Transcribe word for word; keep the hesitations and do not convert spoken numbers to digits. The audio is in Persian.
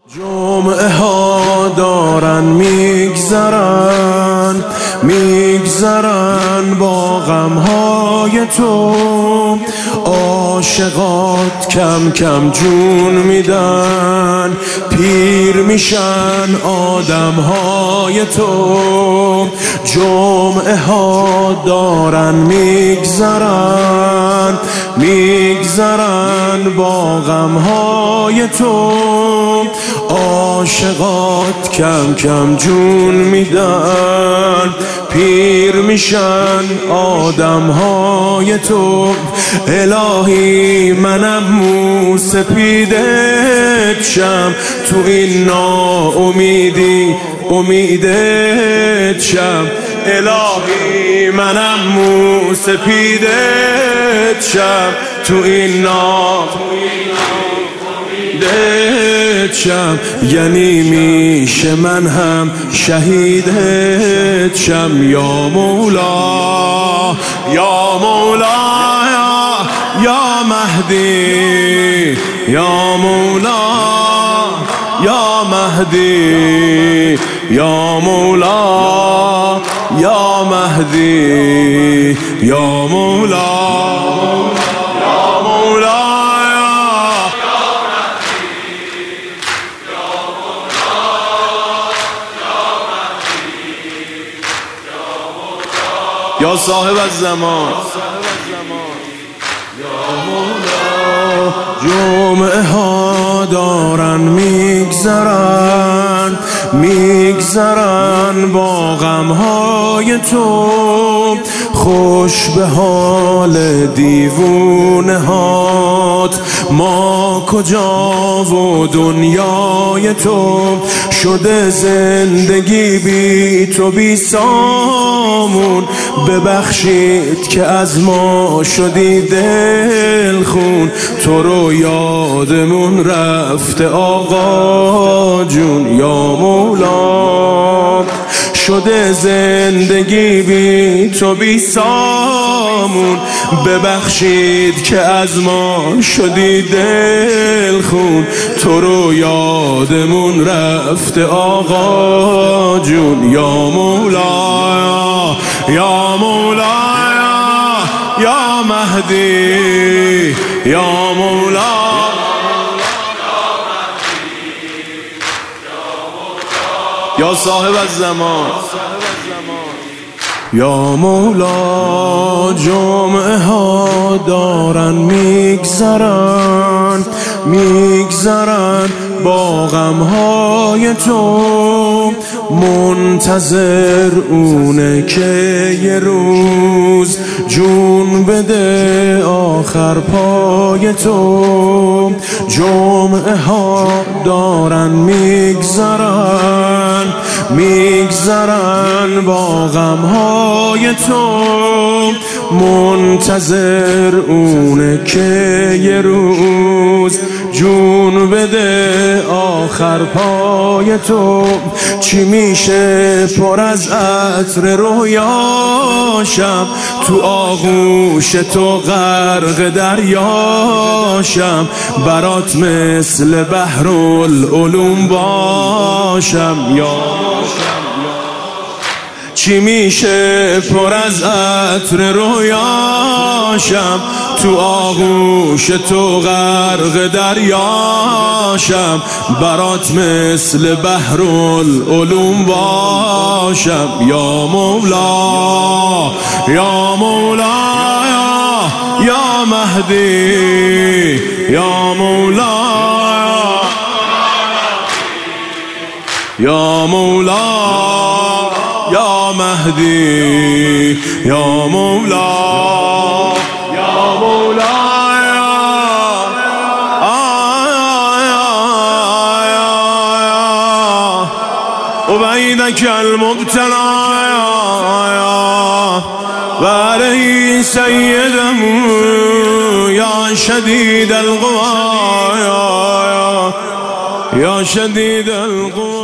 جمعه ها دارن میگذرن میگذرن با غم های تو، عاشقات کم کم جون میدن، پیر میشن آدم های تو. جمعه ها دارن میگذرن میگذرن با غم های تو، عاشقات کم کم جون میدن، پیر میشن آدم های تو. الهی منم موسپیدت شم، تو این ناامیدی امیدت شم. الهی منم موسپیدت شم، تو این ناامیدی شم. یعنی میشه من هم شهیدت شم. یا مولا یا مولا یا مهدی، یا مولا یا مهدی، یا مولا یا مهدی، یا مولا یا مولا یا صاحب الزمان، یا مولا. جمعه ها دارن میگذرن میگذرن با غم های تو، خوش به حال دیوونه هات. ما کجا و دنیای تو، شده زندگی بی تو بی سامون. ببخشید که از ما شدی دل خون، تو رو یادمون رفته آقا جون. یا مولا شده زندگی بی تو بی سامون، ببخشید که از ما شدی دل خون، تو رو یادمون رفته آقا جون. یا مولا یا مولا یا مهدی، یا مولا یا صاحب الزمان، یا مولا. جمعه ها دارن میگذرن میگذرن با غم های تو، منتظر اونه که یه روز جون بده آخر پای تو. جمعه ها دارن میگذرن میگذرن با غم های تو، منتظر اونه که یه روز جون بده آخر پای تو. چی میشه پر از عطر رویاشم، تو آغوش تو غرق دریاشم، برات مثل بحرالعلوم باشم. یا چی میشه پر از عطر رویاشم، تو آغوش تو غرق دریاشم، برات مثل بحرالعلوم باشم. یا مولا یا مولا یا مهدی، یا مولا یا مولا یا مهدی، یا مولا یا مولا عبیدک المبتلا و علیه سیدم یا شدید القوا، یا شدید القوا.